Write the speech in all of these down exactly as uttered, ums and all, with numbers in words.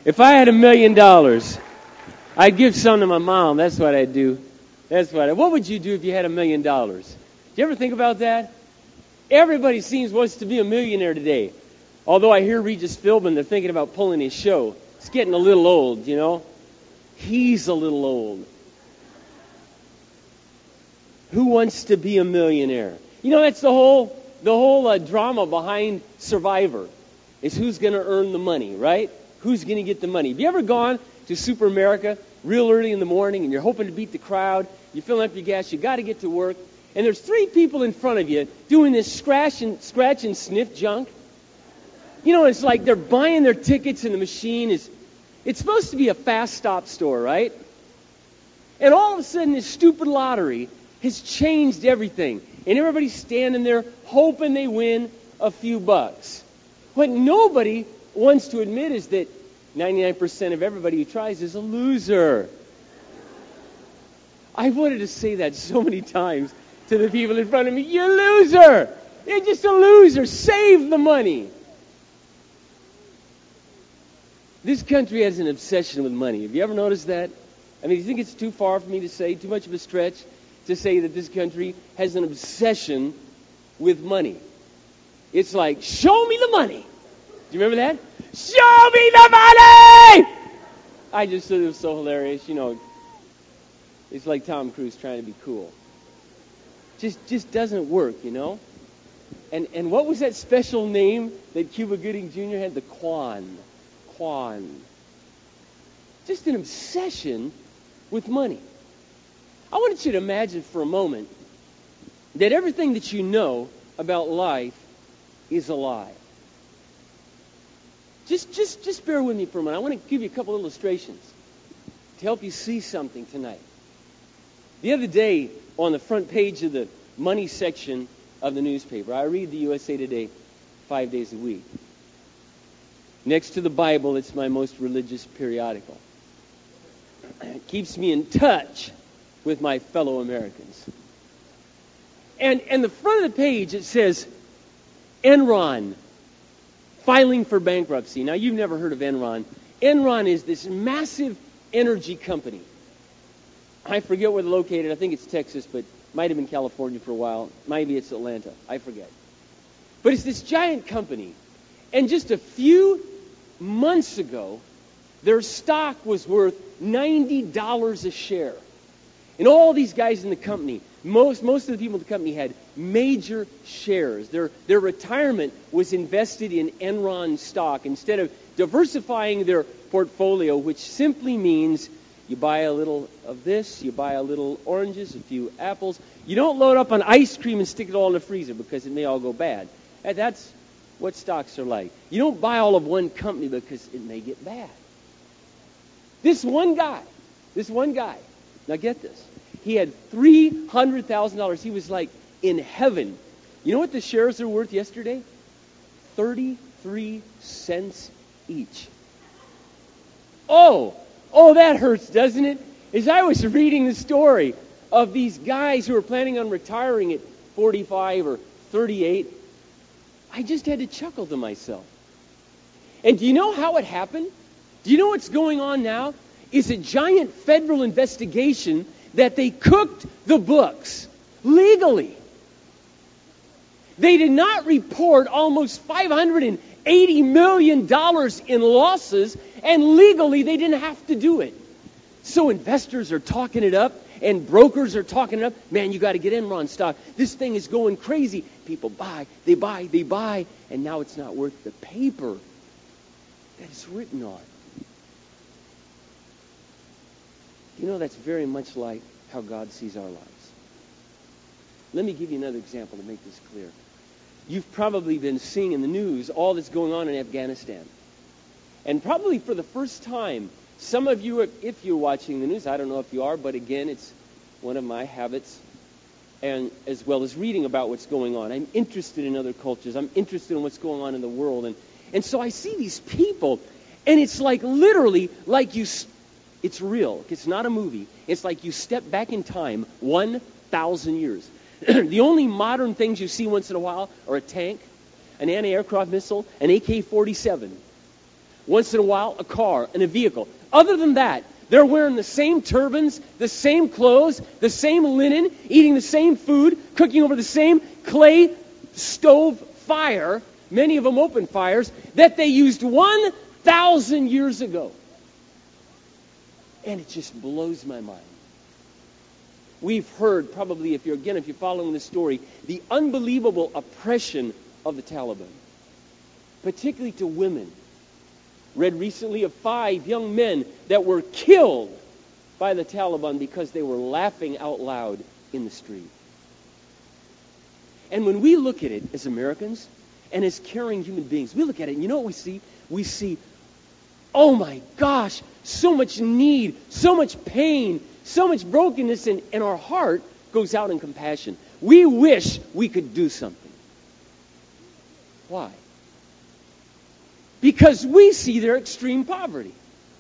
If I had a million dollars, I'd give some to my mom. That's what I'd do. That's what I, what would you do if you had a million dollars? Do you ever think about that? Everybody seems wants to be a millionaire today. Although I hear Regis Philbin, they're thinking about pulling his show. It's getting a little old, you know. He's a little old. Who wants to be a millionaire? You know, that's the whole the whole uh, drama behind Survivor. Is who's going to earn the money, right? Who's going to get the money? Have you ever gone to Super America real early in the morning and you're hoping to beat the crowd? You're filling up your gas. You got to get to work, and there's three people in front of you doing this scratch and scratch and sniff junk. You know, it's like they're buying their tickets, and the machine is. It's supposed to be a fast stop store, right? And all of a sudden, this stupid lottery has changed everything. And everybody's standing there hoping they win a few bucks. What nobody wants to admit is that ninety-nine percent of everybody who tries is a loser. I wanted to say that so many times to the people in front of me. You loser! You're just a loser. Save the money. This country has an obsession with money. Have you ever noticed that? I mean, do you think it's too far for me to say, too much of a stretch, to say that this country has an obsession with money? It's like, show me the money. Do you remember that? Show me the money! I just thought it was so hilarious. You know, it's like Tom Cruise trying to be cool. Just just doesn't work, you know? And and what was that special name that Cuba Gooding Junior had? The Quan. Quan. Just an obsession with money. I want you to imagine for a moment that everything that you know about life is a lie. Just, just, just bear with me for a minute. I want to give you a couple illustrations to help you see something tonight. The other day, on the front page of the money section of the newspaper, I read the U S A Today five days a week. Next to the Bible, it's my most religious periodical. It keeps me in touch with my fellow Americans. And and the front of the page, it says, Enron filing for bankruptcy. Now, you've never heard of Enron. Enron is this massive energy company. I forget where they're located. I think it's Texas, but might have been California for a while. Maybe it's Atlanta. I forget. But it's this giant company. And just a few months ago, their stock was worth ninety dollars a share. And all these guys in the company, most most of the people in the company had major shares. Their their retirement was invested in Enron stock instead of diversifying their portfolio, which simply means you buy a little of this, you buy a little oranges, a few apples. You don't load up on ice cream and stick it all in the freezer because it may all go bad. And that's what stocks are like. You don't buy all of one company because it may get bad. This one guy, this one guy, now get this, he had three hundred thousand dollars. He was like in heaven. You know what the shares are worth yesterday? thirty-three cents each. Oh, oh, that hurts, doesn't it? As I was reading the story of these guys who were planning on retiring at forty-five or thirty-eight, I just had to chuckle to myself. And do you know how it happened? Do you know what's going on now? It's a giant federal investigation that they cooked the books legally. They did not report almost five hundred eighty million dollars in losses, and legally they didn't have to do it. So investors are talking it up, and brokers are talking it up. Man, you got to get Enron stock. This thing is going crazy. People buy, they buy, they buy, and now it's not worth the paper that it's written on. You know, that's very much like how God sees our lives. Let me give you another example to make this clear. You've probably been seeing in the news all that's going on in Afghanistan. And probably for the first time, some of you, if you're watching the news, I don't know if you are, but again, it's one of my habits, and as well as reading about what's going on. I'm interested in other cultures. I'm interested in what's going on in the world. And, and so I see these people, and it's like literally like you... It's real. It's not a movie. It's like you step back in time one thousand years. The only modern things you see once in a while are a tank, an anti-aircraft missile, an A K forty-seven. Once in a while, a car and a vehicle. Other than that, they're wearing the same turbans, the same clothes, the same linen, eating the same food, cooking over the same clay stove fire, many of them open fires, that they used one thousand years ago. And it just blows my mind. We've heard, probably, if you're, again, if you're following this story, the unbelievable oppression of the Taliban, particularly to women. Read recently of five young men that were killed by the Taliban because they were laughing out loud in the street. And when we look at it as Americans and as caring human beings, we look at it and you know what we see? We see, oh my gosh, so much need, so much pain, so much brokenness, and, and our heart goes out in compassion. We wish we could do something. Why? Because we see their extreme poverty.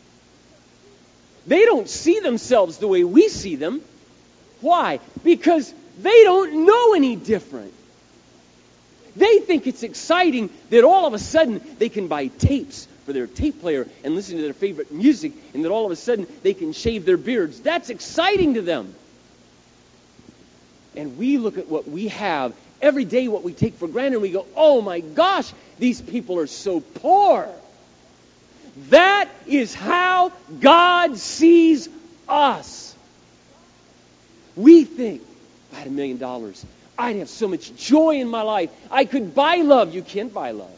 They don't see themselves the way we see them. Why? Because they don't know any different. They think it's exciting that all of a sudden they can buy tapes for their tape player and listen to their favorite music, and that all of a sudden they can shave their beards. That's exciting to them. And we look at what we have every day, what we take for granted, and we go, oh my gosh, these people are so poor. That is how God sees us. We think, if I had a million dollars, I'd have so much joy in my life. I could buy love. You can't buy love.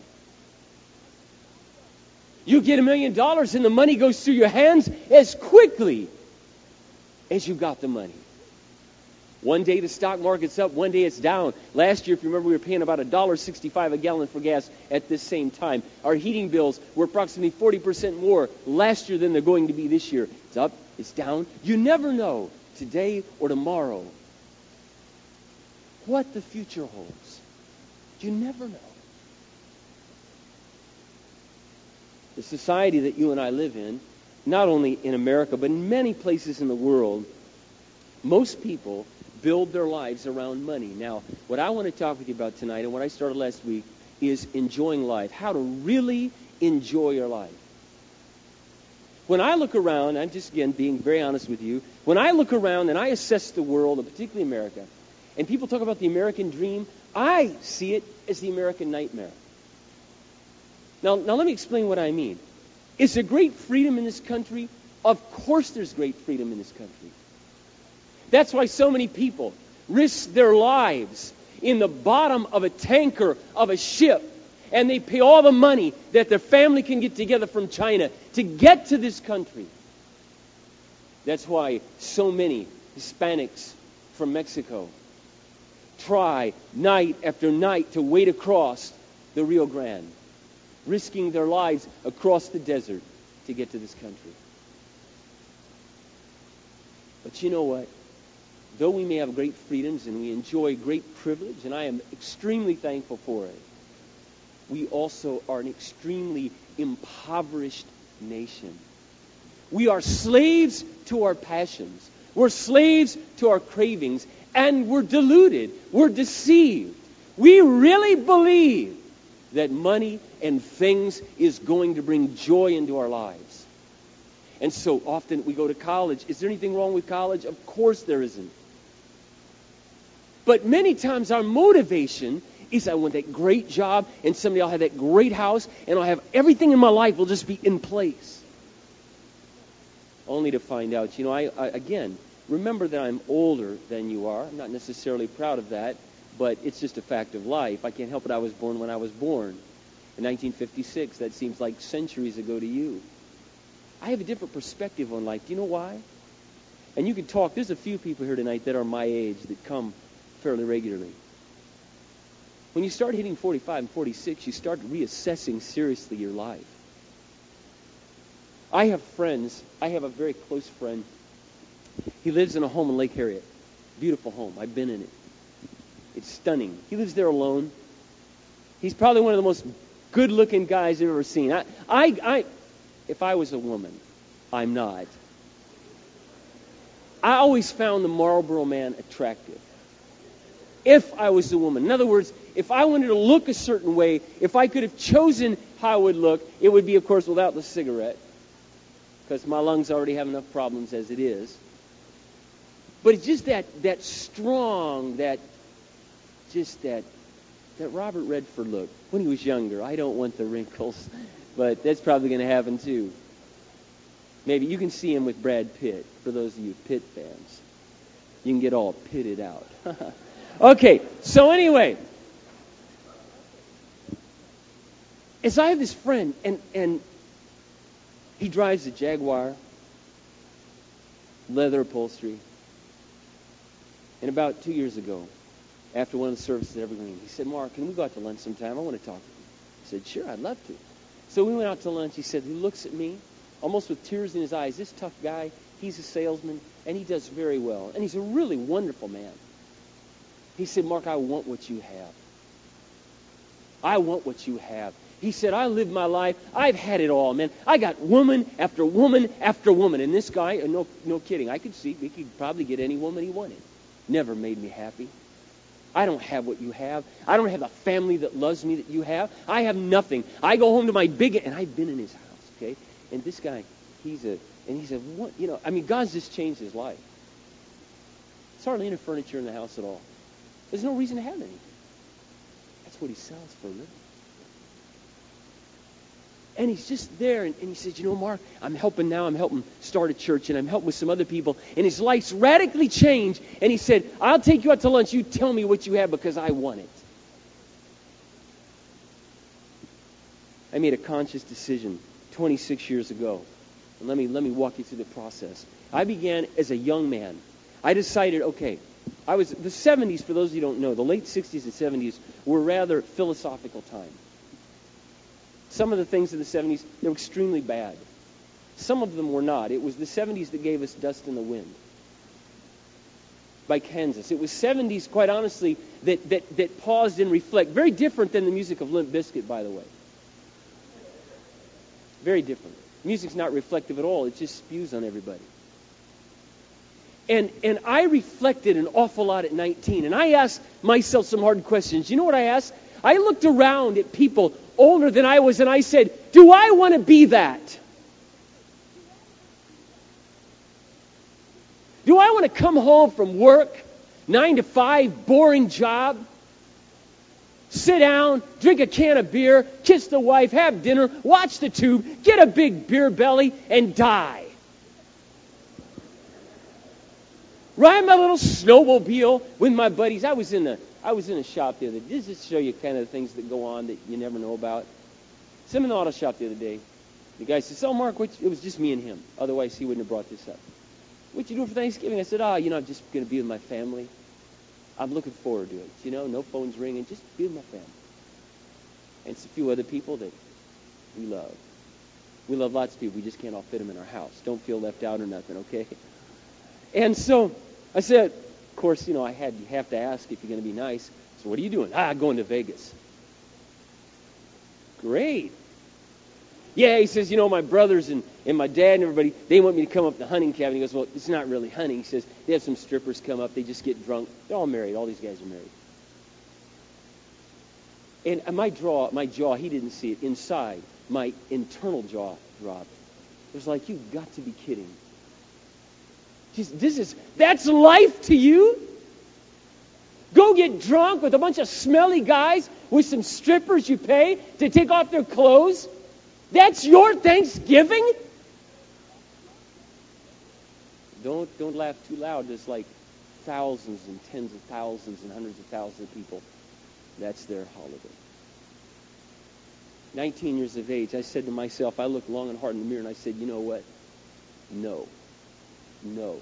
You get a million dollars and the money goes through your hands as quickly as you got the money. One day the stock market's up, one day it's down. Last year, if you remember, we were paying about one dollar sixty-five a gallon for gas at this same time. Our heating bills were approximately forty percent more last year than they're going to be this year. It's up, it's down. You never know, today or tomorrow, what the future holds. You never know. The society that you and I live in, not only in America, but in many places in the world, most people build their lives around money. Now, what I want to talk with you about tonight, and what I started last week, is enjoying life. How to really enjoy your life. When I look around, I'm just, again, being very honest with you, when I look around and I assess the world, and particularly America, and people talk about the American dream, I see it as the American nightmare. Now, now let me explain what I mean. Is there great freedom in this country? Of course there's great freedom in this country. That's why so many people risk their lives in the bottom of a tanker of a ship, and they pay all the money that their family can get together from China to get to this country. That's why so many Hispanics from Mexico try night after night to wade across the Rio Grande, risking their lives across the desert to get to this country. But you know what? Though we may have great freedoms and we enjoy great privilege, and I am extremely thankful for it, we also are an extremely impoverished nation. We are slaves to our passions. We're slaves to our cravings, and we're deluded. We're deceived. We really believe that money and things is going to bring joy into our lives. And so often we go to college. Is there anything wrong with college? Of course there isn't. But many times our motivation is, I want that great job, and someday I'll have that great house, and I'll have everything in my life will just be in place. Only to find out, you know, I, I again, remember that I'm older than you are. I'm not necessarily proud of that, but it's just a fact of life. I can't help it. I was born when I was born. In nineteen fifty-six, that seems like centuries ago to you. I have a different perspective on life. Do you know why? And you can talk. There's a few people here tonight that are my age that come fairly regularly. When you start hitting forty-five and forty-six, you start reassessing seriously your life. I have friends. I have a very close friend. He lives in a home in Lake Harriet. Beautiful home. I've been in it. It's stunning. He lives there alone. He's probably one of the most good-looking guys I've ever seen. I, I, I, if I was a woman, I'm not. I always found the Marlboro Man attractive. if I was a woman. In other words, if I wanted to look a certain way, if I could have chosen how I would look, it would be, of course, without the cigarette, because my lungs already have enough problems as it is. But it's just that that strong, that just that that Robert Redford look when he was younger. I don't want the wrinkles, but that's probably going to happen too. Maybe you can see him with Brad Pitt, for those of you Pitt fans. You can get all pitted out. Okay, so anyway, as I have this friend, and, and he drives a Jaguar, leather upholstery, and about two years ago, after one of the services at Evergreen, he said, Mark, can we go out to lunch sometime? I want to talk to you. I said, sure, I'd love to. So we went out to lunch. He said, he looks at me, almost with tears in his eyes. This tough guy, he's a salesman, and he does very well. And he's a really wonderful man. He said, Mark, I want what you have. I want what you have. He said, I live my life. I've had it all, man. I got woman after woman after woman. And this guy, no, no kidding, I could see he could probably get any woman he wanted. Never made me happy. I don't have what you have. I don't have a family that loves me that you have. I have nothing. I go home to my big, and I've been in his house, okay? And this guy, he's a, and he said, what, you know, I mean, God's just changed his life. There's hardly any furniture in the house at all. There's no reason to have anything. That's what he sells for a living. And he's just there, and, and he says, you know, Mark, I'm helping now. I'm helping start a church, and I'm helping with some other people. And his life's radically changed. And he said, I'll take you out to lunch. You tell me what you have because I want it. I made a conscious decision twenty-six years ago. And let me, let me walk you through the process. I began as a young man. I decided, okay, I was the seventies, for those of you who don't know, the late sixties and seventies were rather philosophical time. Some of the things in the seventies, they were extremely bad. Some of them were not. It was the seventies that gave us Dust in the Wind by Kansas. It was seventies, quite honestly, that, that, that paused and reflect. Very different than the music of Limp Bizkit, by the way. Very different. Music's not reflective at all. It just spews on everybody. And and I reflected an awful lot at nineteen. And I asked myself some hard questions. You know what I asked? I looked around at people older than I was, and I said, do I want to be that? Do I want to come home from work, nine to five, boring job, sit down, drink a can of beer, kiss the wife, have dinner, watch the tube, get a big beer belly, and die? Ride my little snowmobile with my buddies. I was in a I was in a shop the other day. This just show you kind of the things that go on that you never know about. So I'm in the auto shop the other day. The guy says, "Oh, Mark, what you, it was just me and him. Otherwise, he wouldn't have brought this up. What you doing for Thanksgiving?" I said, "Ah, oh, you know, I'm just going to be with my family. I'm looking forward to it. You know, no phones ringing, just be with my family. And it's a few other people that we love. We love lots of people. We just can't all fit them in our house. Don't feel left out or nothing, okay?" And so I said, of course, you know, I had you have to ask if you're going to be nice. So what are you doing? Ah, going to Vegas. Great. Yeah, he says, you know, my brothers and, and my dad and everybody, they want me to come up to the hunting cabin. He goes, well, it's not really hunting. He says, they have some strippers come up. They just get drunk. They're all married. All these guys are married. And my jaw, my jaw, he didn't see it. Inside, my internal jaw dropped. It was like, you've got to be kidding. Just, this is, that's life to you? Go get drunk with a bunch of smelly guys with some strippers you pay to take off their clothes? That's your Thanksgiving? Don't don't laugh too loud. There's like thousands and tens of thousands and hundreds of thousands of people. That's their holiday. nineteen years of age, I said to myself, I looked long and hard in the mirror and I said, you know what? No. No.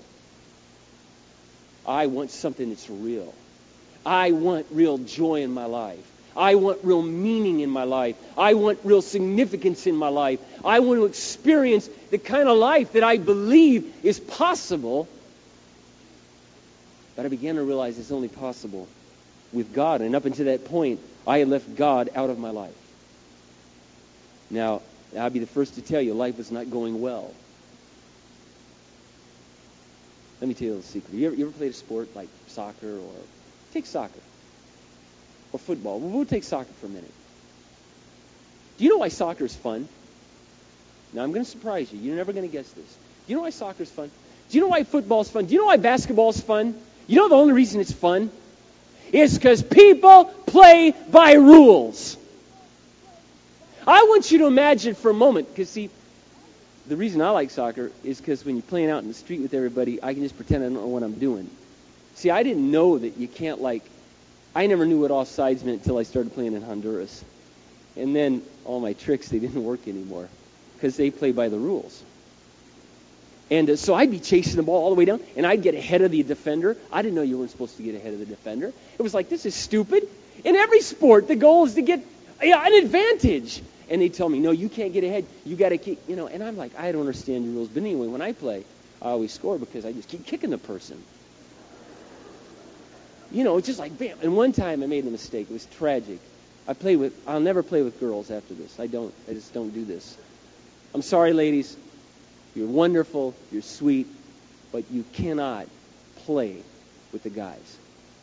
I want something that's real. I want real joy in my life. I want real meaning in my life. I want real significance in my life. I want to experience the kind of life that I believe is possible. But I began to realize it's only possible with God. And up until that point, I had left God out of my life. Now, I'll be the first to tell you, life was not going well. Let me tell you a little secret. You ever, you ever played a sport like soccer or... Take soccer. or football. Well, we'll take soccer for a minute. Do you know why soccer is fun? Now, I'm going to surprise you. You're never going to guess this. Do you know why soccer is fun? Do you know why football is fun? Do you know why basketball is fun? You know the only reason it's fun? It's because people play by rules. I want you to imagine for a moment, because see, the reason I like soccer is because when you're playing out in the street with everybody, I can just pretend I don't know what I'm doing. See, I didn't know that you can't, like, I never knew what offsides meant until I started playing in Honduras. And then all my tricks, they didn't work anymore because they play by the rules. And uh, so I'd be chasing the ball all the way down, and I'd get ahead of the defender. I didn't know you weren't supposed to get ahead of the defender. It was like, this is stupid. In every sport, the goal is to get yeah, an advantage. And they'd tell me, no, you can't get ahead. You got to keep, you know. And I'm like, I don't understand your rules. But anyway, when I play, I always score because I just keep kicking the person. You know, it's just like, bam. And one time I made a mistake. It was tragic. I play with, I'll never play with girls after this. I don't, I just don't do this. I'm sorry, ladies. You're wonderful, you're sweet, but you cannot play with the guys.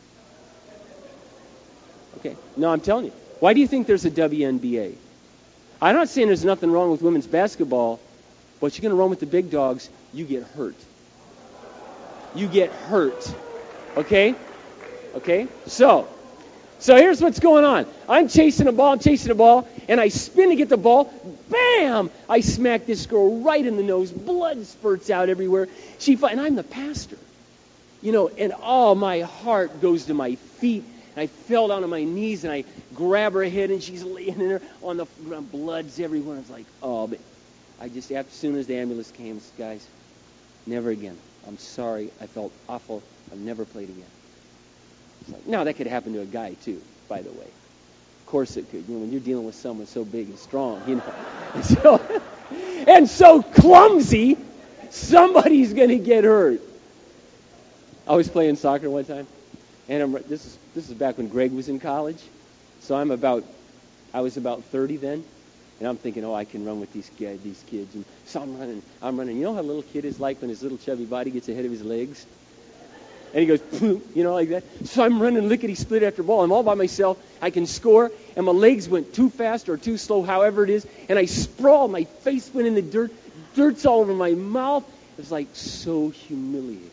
Okay? No, I'm telling you. Why do you think there's a W N B A? I'm not saying there's nothing wrong with women's basketball, but you're going to run with the big dogs, you get hurt. You get hurt. Okay? Okay? So, so here's what's going on. I'm chasing a ball, I'm chasing a ball, and I spin to get the ball. Bam! I smack this girl right in the nose. Blood spurts out everywhere. She, and I'm the pastor. You know, and oh, my heart goes to my feet. And I fell down on my knees, and I grab her head, and she's laying in there on the ground. Blood's everywhere. I was like, oh, but I just, as soon as the ambulance came, I said, guys, never again. I'm sorry. I felt awful. I've never played again. It's like, now, that could happen to a guy, too, by the way. Of course it could. You know, when you're dealing with someone so big and strong, you know. And so, and so clumsy, somebody's going to get hurt. I was playing soccer one time, and I'm, this is this is back when Greg was in college. So I'm about, I was about thirty then, and I'm thinking, oh, I can run with these guys, these kids. And so I'm running, I'm running. You know how a little kid is like when his little chubby body gets ahead of his legs? And he goes, you know, like that. So I'm running lickety-split after ball. I'm all by myself. I can score. And my legs went too fast or too slow, however it is. And I sprawled. My face went in the dirt. Dirt's all over my mouth. It was like so humiliating.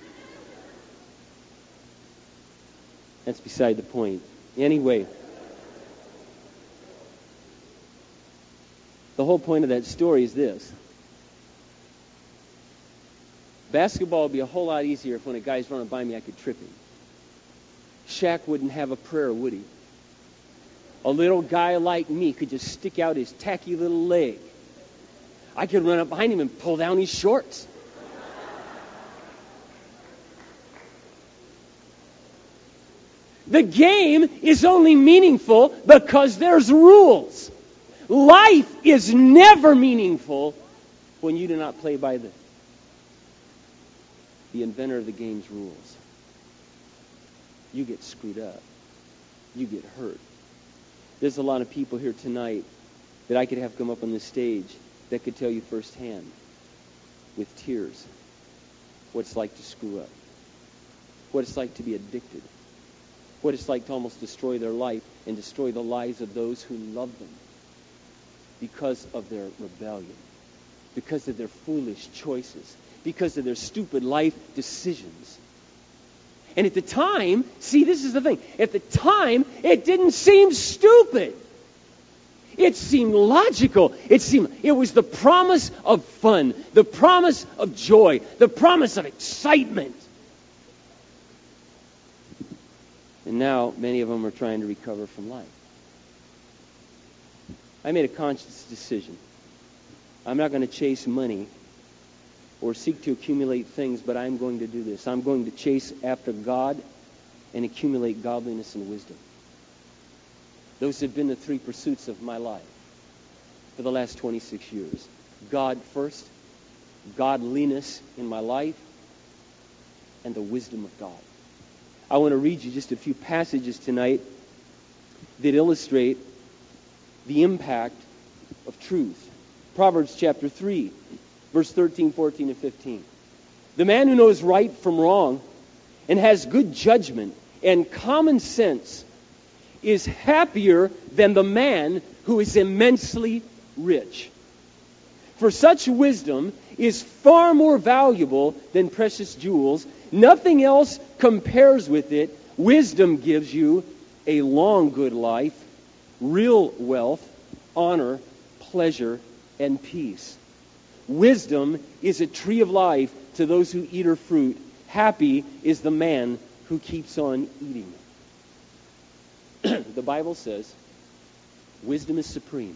That's beside the point. Anyway, the whole point of that story is this. Basketball would be a whole lot easier if when a guy's running by me, I could trip him. Shaq wouldn't have a prayer, would he? A little guy like me could just stick out his tacky little leg. I could run up behind him and pull down his shorts. The game is only meaningful because there's rules. Life is never meaningful when you do not play by the the inventor of the game's rules. You get screwed up. You get hurt. There's a lot of people here tonight that I could have come up on this stage that could tell you firsthand with tears what it's like to screw up, what it's like to be addicted, what it's like to almost destroy their life and destroy the lives of those who love them because of their rebellion, because of their foolish choices, because of their stupid life decisions. And at the time, see, this is the thing. At the time, it didn't seem stupid. It seemed logical. It seemed, it was the promise of fun, the promise of joy, the promise of excitement. And now, many of them are trying to recover from life. I made a conscious decision. I'm not going to chase money or seek to accumulate things, but I'm going to do this. I'm going to chase after God and accumulate godliness and wisdom. Those have been the three pursuits of my life for the last twenty-six years. God first, godliness in my life, and the wisdom of God. I want to read you just a few passages tonight that illustrate the impact of truth. Proverbs chapter three. Verse thirteen, fourteen, and fifteen. The man who knows right from wrong and has good judgment and common sense is happier than the man who is immensely rich. For such wisdom is far more valuable than precious jewels. Nothing else compares with it. Wisdom gives you a long, good life, real wealth, honor, pleasure, and peace. Wisdom is a tree of life to those who eat her fruit. Happy is the man who keeps on eating. The Bible says wisdom is supreme.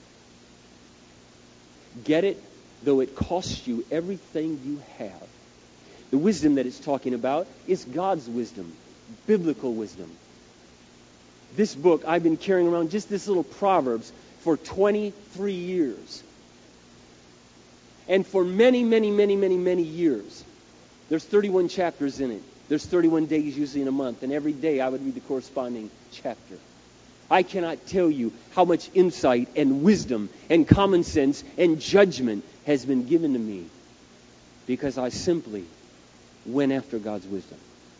Get it, though it costs you everything you have. The wisdom that it's talking about is God's wisdom, biblical wisdom. This book, I've been carrying around just this little Proverbs for twenty-three years. And for many, many, many, many, many years. There's thirty-one chapters in it. There's thirty-one days usually in a month. And every day I would read the corresponding chapter. I cannot tell you how much insight and wisdom and common sense and judgment has been given to me because I simply went after God's wisdom.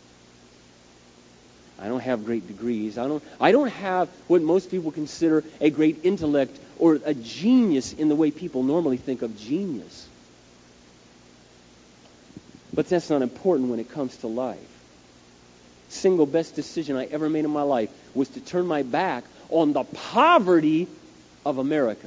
I don't have great degrees. I don't, I don't have what most people consider a great intellect or a genius in the way people normally think of genius. But that's not important when it comes to life. Single best decision I ever made in my life was to turn my back on the poverty of America,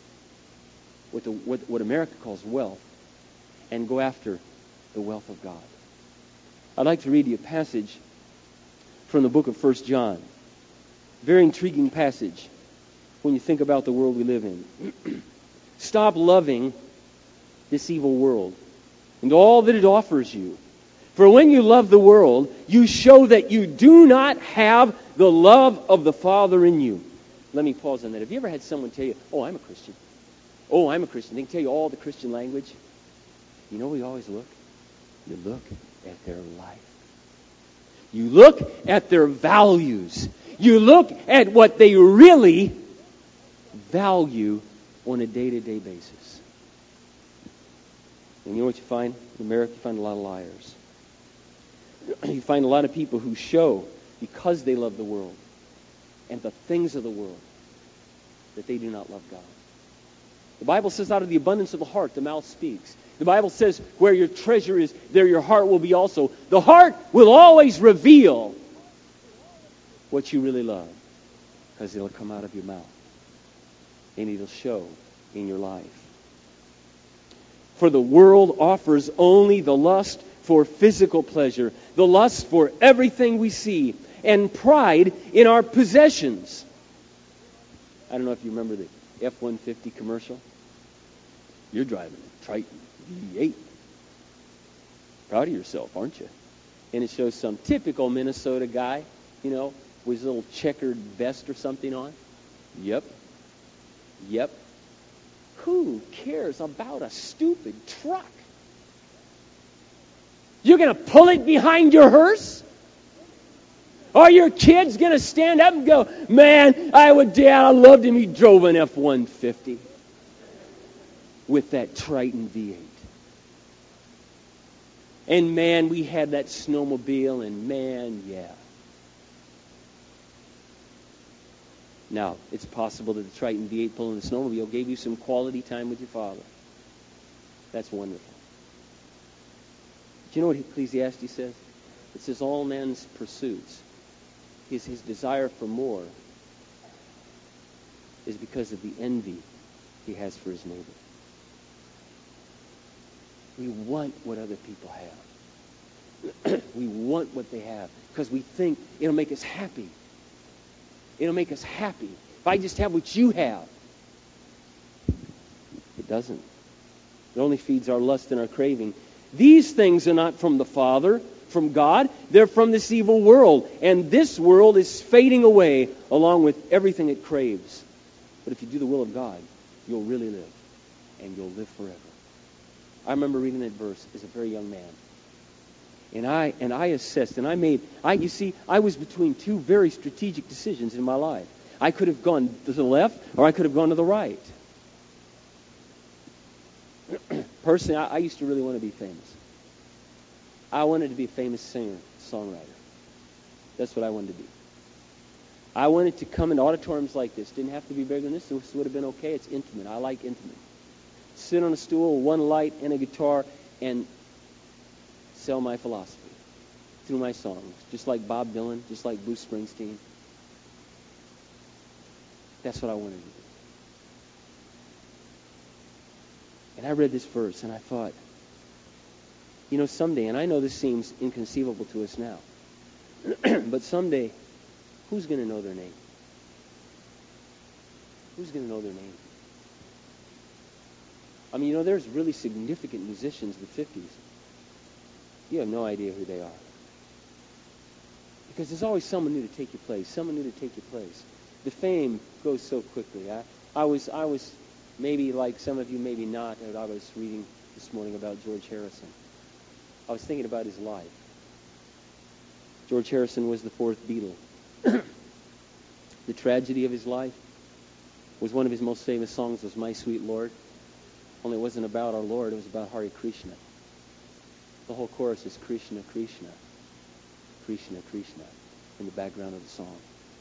what, the, what, what America calls wealth, and go after the wealth of God. I'd like to read you a passage from the book of First John. Very intriguing passage when you think about the world we live in. Stop loving this evil world and all that it offers you. For when you love the world, you show that you do not have the love of the Father in you. Let me pause on that. Have you ever had someone tell you, oh, I'm a Christian? Oh, I'm a Christian. They can tell you all the Christian language. You know where you always look? You look at their life. You look at their values. You look at what they really value on a day-to-day basis. And you know what you find? In America, you find a lot of liars. You find a lot of people who show, because they love the world and the things of the world, that they do not love God. The Bible says out of the abundance of the heart, the mouth speaks. The Bible says where your treasure is, there your heart will be also. The heart will always reveal what you really love, because it'll come out of your mouth and it'll show in your life. For the world offers only the lust for physical pleasure, the lust for everything we see, and pride in our possessions. I don't know if you remember the F one fifty commercial. You're driving a Triton V eight. Proud of yourself, aren't you? And it shows some typical Minnesota guy, you know, with his little checkered vest or something on. Yep. Yep. Who cares about a stupid truck? You're going to pull it behind your hearse? Are your kids going to stand up and go, man, I would, Dad, I loved him. He drove an F one fifty with that Triton V eight. And man, we had that snowmobile, and man, yeah. Now, it's possible that the Triton V eight pulling the snowmobile gave you some quality time with your father. That's wonderful. Do you know what Ecclesiastes says? It says all man's pursuits, his, his desire for more, is because of the envy he has for his neighbor. We want what other people have. We want what they have because we think it'll make us happy. It'll make us happy. If I just have what you have. It doesn't. It only feeds our lust and our craving. These things are not from the Father, from God. They're from this evil world. And this world is fading away along with everything it craves. But if you do the will of God, you'll really live. And you'll live forever. I remember reading that verse as a very young man. And I and I assessed, and I made, I you see, I was between two very strategic decisions in my life. I could have gone to the left, or I could have gone to the right. Personally, I, I used to really want to be famous. I wanted to be a famous singer, songwriter. That's what I wanted to be. I wanted to come into auditoriums like this. Didn't have to be bigger than this. This would have been okay. It's intimate. I like intimate. Sit on a stool, one light and a guitar, and sell my philosophy through my songs. Just like Bob Dylan, just like Bruce Springsteen. That's what I wanted to do. And I read this verse, and I thought, you know, someday, and I know this seems inconceivable to us now, but someday, who's going to know their name? Who's going to know their name? I mean, you know, there's really significant musicians in the fifties. You have no idea who they are. Because there's always someone new to take your place, someone new to take your place. The fame goes so quickly. I, I was, I was maybe like some of you, maybe not, I was reading this morning about George Harrison. I was thinking about his life. George Harrison was the fourth Beatle. The tragedy of his life was one of his most famous songs was My Sweet Lord. Only it wasn't about our Lord, it was about Hare Krishna. The whole chorus is Krishna, Krishna, Krishna, Krishna in the background of the song.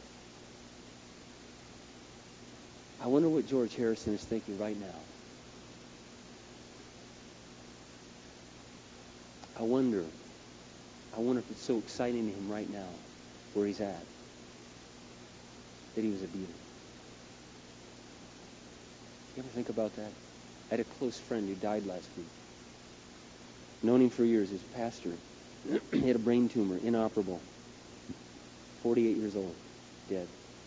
I wonder what George Harrison is thinking right now. I wonder, I wonder if it's so exciting to him right now where he's at that he was a Beatle. You ever think about that? I had a close friend who died last week. Known him for years. He was a pastor. He had a brain tumor, inoperable. forty-eight years old, dead.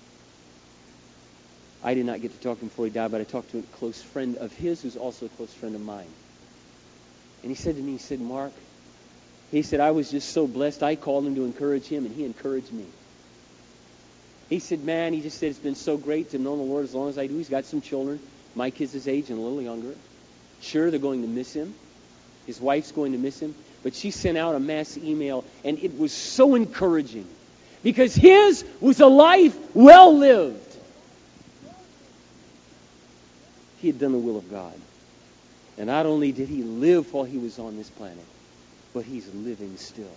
I did not get to talk to him before he died, but I talked to a close friend of his who's also a close friend of mine. And he said to me, he said, Mark, he said, I was just so blessed. I called him to encourage him, and he encouraged me. He said, man, he just said, it's been so great to know the Lord as long as I do. He's got some children. My kid's his age and a little younger. Sure, they're going to miss him. His wife's going to miss him. But she sent out a mass email, and it was so encouraging. Because his was a life well lived. He had done the will of God. And not only did he live while he was on this planet, but he's living still.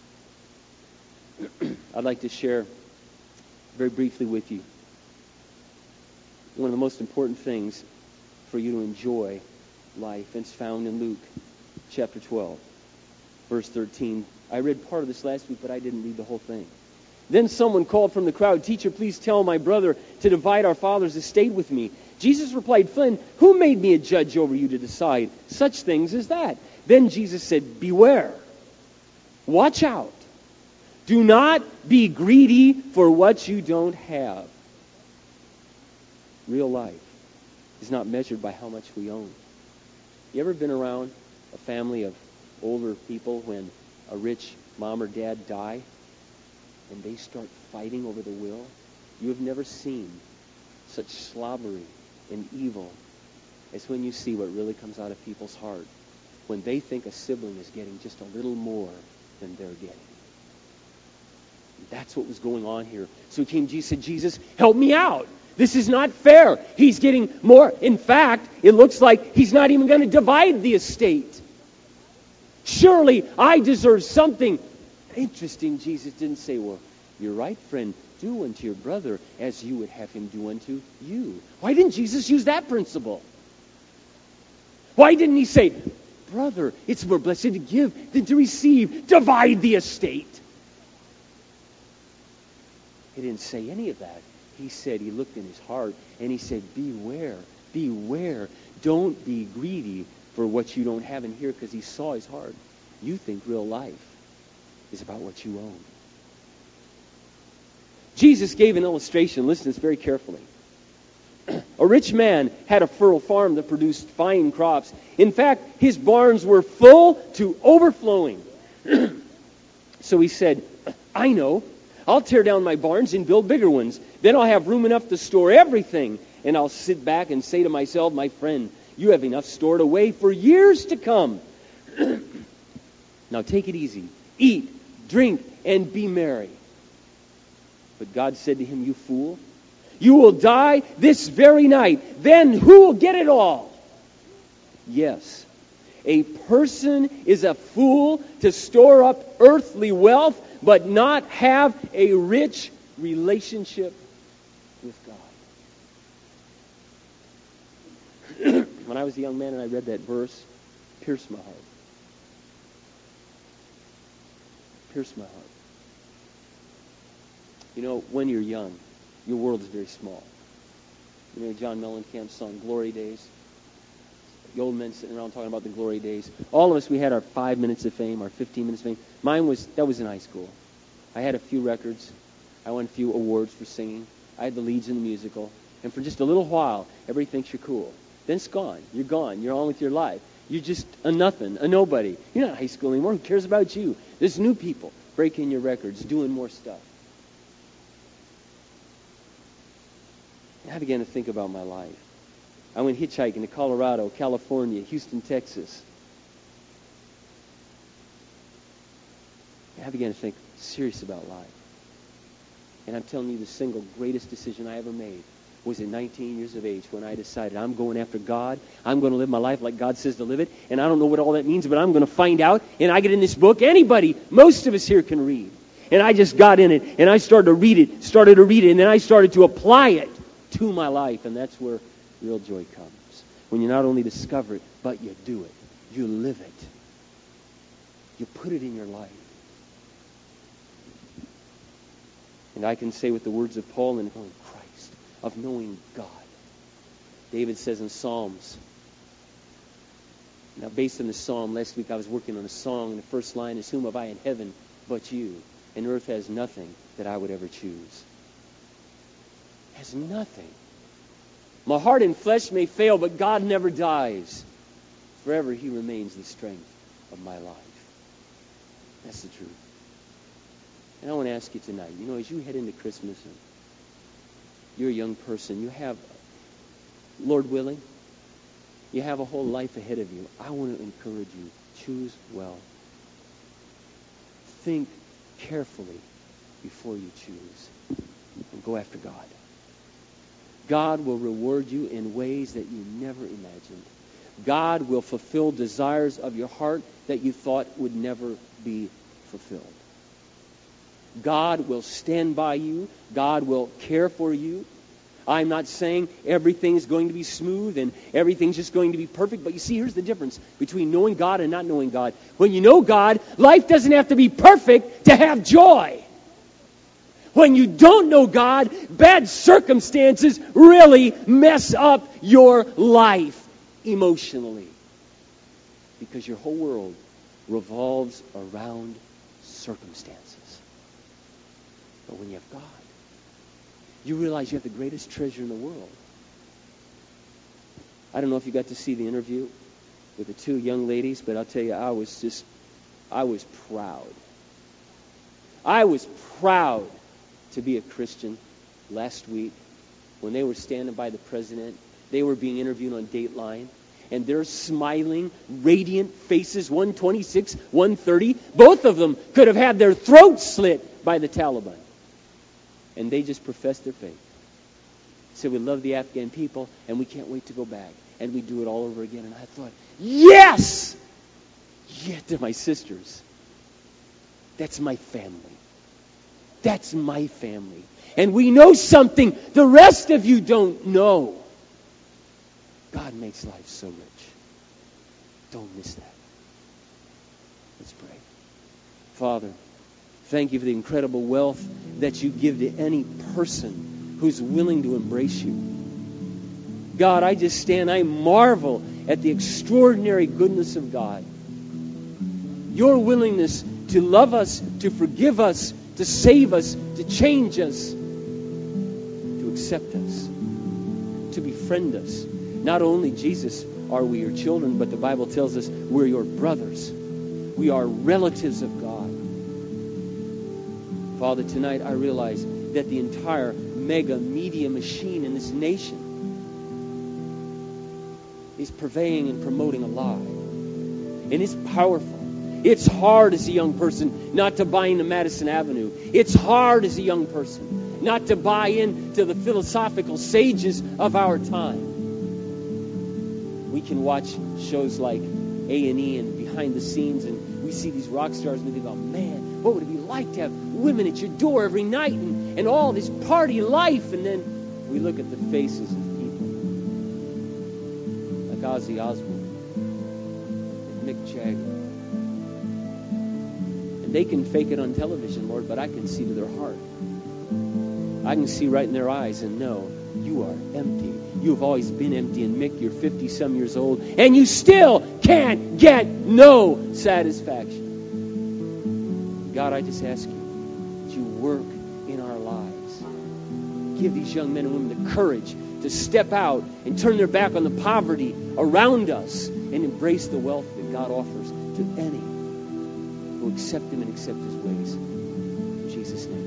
I'd like to share very briefly with you one of the most important things for you to enjoy life, and it's found in Luke chapter twelve, verse thirteen. I read part of this last week, but I didn't read the whole thing. Then someone called from the crowd, Teacher, please tell my brother to divide our father's estate with me. Jesus replied, Friend, who made me a judge over you to decide such things as that? Then Jesus said, Beware. Watch out. Do not be greedy for what you don't have. Real life is not measured by how much we own. You ever been around a family of older people when a rich mom or dad die and they start fighting over the will? You have never seen such slobbery and evil as when you see what really comes out of people's heart when they think a sibling is getting just a little more than they're getting. That's what was going on here. So he came, Jesus said, Jesus, help me out. This is not fair. He's getting more. In fact, it looks like he's not even going to divide the estate. Surely I deserve something. Interesting, Jesus didn't say, well, you're right, friend. Do unto your brother as you would have him do unto you. Why didn't Jesus use that principle? Why didn't he say, brother, it's more blessed to give than to receive. Divide the estate. He didn't say any of that. He said, he looked in his heart and he said, beware, beware. Don't be greedy for what you don't have in here, because he saw his heart. You think real life is about what you own. Jesus gave an illustration. Listen to this very carefully. A rich man had a fertile farm that produced fine crops. In fact, his barns were full to overflowing. So he said, I know. I'll tear down my barns and build bigger ones. Then I'll have room enough to store everything. And I'll sit back and say to myself, my friend, you have enough stored away for years to come. Now take it easy. Eat, drink, and be merry. But God said to him, you fool, you will die this very night. Then who will get it all? Yes, a person is a fool to store up earthly wealth, but not have a rich relationship with God. When I was a young man and I read that verse, it pierced my heart. Pierced my heart. You know, when you're young, your world is very small. You know John Mellencamp's song, Glory Days? The old men sitting around talking about the glory days. All of us, we had our five minutes of fame, our fifteen minutes of fame. Mine was, that was in high school. I had a few records. I won a few awards for singing. I had the leads in the musical. And for just a little while, everybody thinks you're cool. Then it's gone. You're gone. You're on with your life. You're just a nothing, a nobody. You're not in high school anymore. Who cares about you? There's new people breaking your records, doing more stuff. And I began to think about my life. I went hitchhiking to Colorado, California, Houston, Texas. And I began to think serious about life. And I'm telling you, the single greatest decision I ever made was at nineteen years of age when I decided I'm going after God. I'm going to live my life like God says to live it. And I don't know what all that means, but I'm going to find out. And I get in this book. Anybody, most of us here can read. And I just got in it, and I started to read it, started to read it, and then I started to apply it to my life. And that's where real joy comes. When you not only discover it, but you do it. You live it. You put it in your life. And I can say with the words of Paul, in knowing Christ, of knowing God. David says in Psalms, now based on the psalm, last week I was working on a song, and the first line is, whom have I in heaven but you? And earth has nothing that I would ever choose. Has nothing. My heart and flesh may fail, but God never dies. Forever He remains the strength of my life. That's the truth. And I want to ask you tonight, you know, as you head into Christmas, and you're a young person, you have, Lord willing, you have a whole life ahead of you. I want to encourage you, choose well. Think carefully before you choose. And go after God. God will reward you in ways that you never imagined. God will fulfill desires of your heart that you thought would never be fulfilled. God will stand by you. God will care for you. I'm not saying everything is going to be smooth and everything's just going to be perfect, but you see, here's the difference between knowing God and not knowing God. When you know God, life doesn't have to be perfect to have joy. When you don't know God, bad circumstances really mess up your life emotionally. Because your whole world revolves around circumstances. But when you have God, you realize you have the greatest treasure in the world. I don't know if you got to see the interview with the two young ladies, but I'll tell you, I was just, I was proud. I was proud to be a Christian last week when they were standing by the president. They were being interviewed on Dateline. And their smiling, radiant faces, one twenty-six, one thirty, both of them could have had their throats slit by the Taliban. And they just professed their faith. Said, we love the Afghan people, and we can't wait to go back. And we do it all over again. And I thought, yes! Yeah, they're my sisters. That's my family. That's my family. And we know something the rest of you don't know. God makes life so rich. Don't miss that. Let's pray. Father, thank you for the incredible wealth that you give to any person who's willing to embrace you. God, I just stand, I marvel at the extraordinary goodness of God. Your willingness to love us, to forgive us, to save us, to change us, to accept us, to befriend us. Not only, Jesus, are we your children, but the Bible tells us we're your brothers. We are relatives of God. Father, tonight I realize that the entire mega media machine in this nation is purveying and promoting a lie. And it's powerful. It's hard as a young person not to buy into Madison Avenue. It's hard as a young person not to buy into the philosophical sages of our time. We can watch shows like A and E and behind the scenes, and we see these rock stars, and we think, oh man, what would it be like to have women at your door every night and, and all this party life? And then we look at the faces of people like Ozzy Osbourne and Mick Jagger. And they can fake it on television, Lord, but I can see to their heart. I can see right in their eyes and know you are empty. You have always been empty. And Mick, you're fifty-some years old, and you still can't get no satisfaction. God, I just ask you that you work in our lives. Give these young men and women the courage to step out and turn their back on the poverty around us and embrace the wealth that God offers to any who accept Him and accept His ways. In Jesus' name.